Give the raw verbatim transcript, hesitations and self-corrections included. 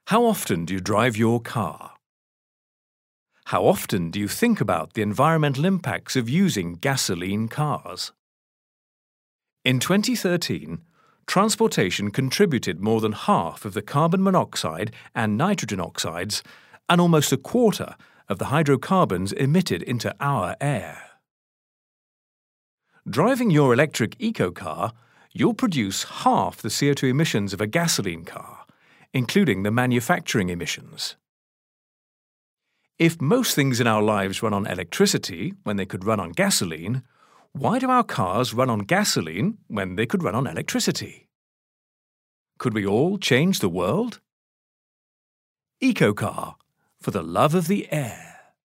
How often do you drive your car? How often do you think about the environmental impacts of using gasoline cars? In twenty thirteen, transportation contributed more than half of the carbon monoxide and nitrogen oxides and almost a quarter of the hydrocarbons emitted into our air. Driving your electric eco-car, you'll produce half the C O two emissions of a gasoline car, including the manufacturing emissions. If most things in our lives run on electricity when they could run on gasoline, why do our cars run on gasoline when they could run on electricity? Could we all change the world? Eco-car, for the love of the air.